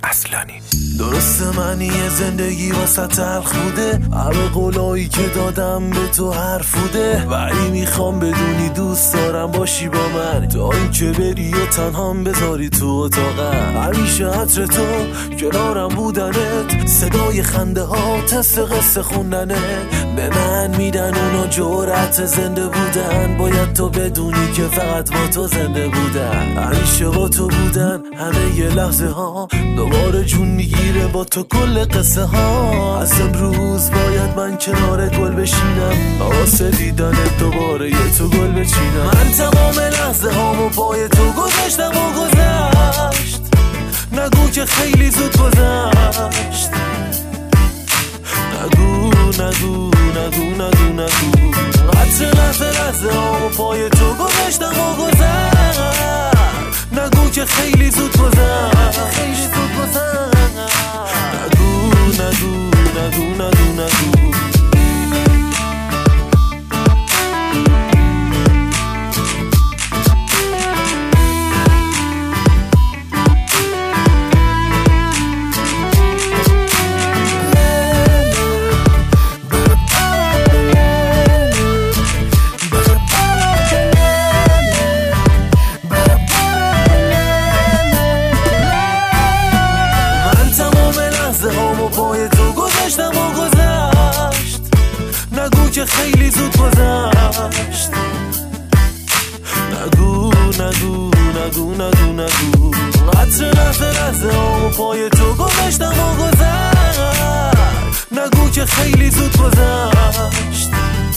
اصلانی. درسته من یه زندگی واسه تلخ بوده، همه قولایی که دادم به تو حرف بوده، ولی میخوام بدونی دوست دارم باشی با من، تا این که بری و تنهام بذاری تو اتاقم. همیشه عطر تو کنارم بودنت، صدای خنده ها تست قصه خوندنه به من میدن اونا جرأت زنده بودن. باید تو بدونی که فقط با تو زنده بودن، همیشه با تو بودن همه یه لحظه ها، دوباره جون میگیره با تو کل قصه ها. از امروز باید من کنار گل بشینم، واسه دیدنت دوباره یه تو گل بچینم. من تمام لحظه هامو پای تو گذاشتم و گذشت، نگو که خیلی زود گذشت. نگو نگو نگو نگو نگو، لحظه هامو پای تو گذاشتم و گذشت، نگو که خیلی زود گذشت. نگو نگو نگو نگو نگو. پای تو گذاشتم و گذشت، نگو که خیلی زود گذشت. نگو نگو نگو نگو نگو. لحظه هامو پای تو گذاشتم و گذشت، نگو که خیلی زود گذشت.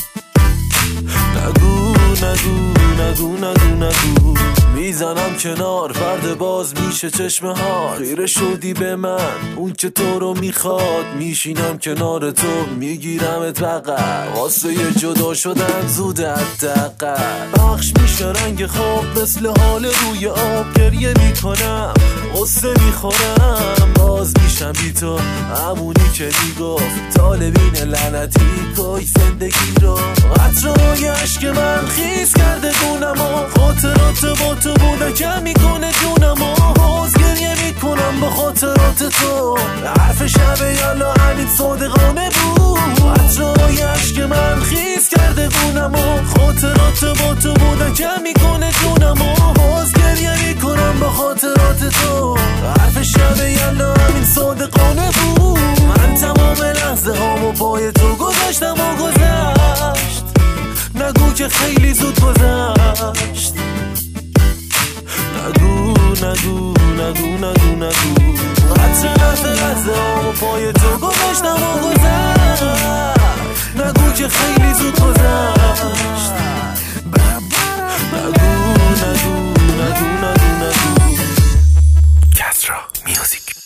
نگو نگو نگو نگو نگو. میزنم کنار فرد باز میشه چشمه ها، خیره شدی به من اون که تو رو میخواد، میشینم کنار تو میگیرمت بغل، واسه یه جدا شدن زوده حداقل. بخش میشه رنگ خواب مثل حال روی آب، گریه میکنم قصه میخورم، باز میشم بی تو همونی که میگفت طالبین لعنتی کش زندگی رو. قطرهای عشق من خیس کرده گونم و خاطرات با تو بوده که میکنه جونم و باز گریه میکنم با خاطرات تو. حرف شب یالا همین صادقانه بود، قطرهای عشق من خیس کرده گونم و خاطرات با تو بوده که میکنه جونم و باز گریه میکنم با خاطرات تو. حرف شب یالا همین صادقانه بود. من تمام لحظه هامو پای تو گذاشتم و گذشت، نگو که خیلی زود گذشت. نگو نگو نگو نگو نگو. لحظه هامو پای تو گذاشتم و گذشت، نگو که خیلی زود گذشت. نگو نگو نگو نگو نگو. کسرا میوزیک.